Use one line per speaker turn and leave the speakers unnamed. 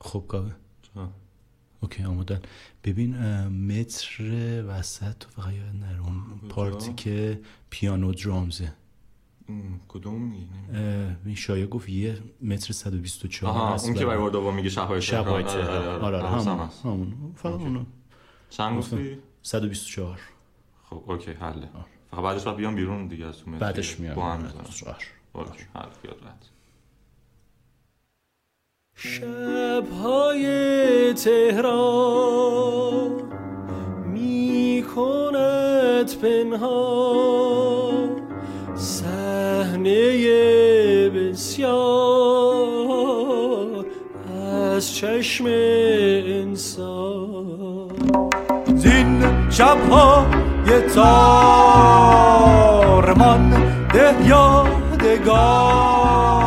خب کاوه اوکی آمادن. ببین متر وسط تو فقط یاد نره اون پارتی که پیانو درامزه.
کدوم میگی؟
این شایعه گفت 1.124
اون که برای بار دوم میگه شب‌های تهران.
آره همون فقط اونو.
چند گفتی؟
124.
خب اوکی حله. فقط بعدش باید بیام بیرون دیگه از تو متر.
بعدش میام
با هم
اوکی
حل خیال راحت.
شب‌های تهران می‌کند پنهان صحنه بسیار از چشم انسان. زین شب‌های تار مانده یادگار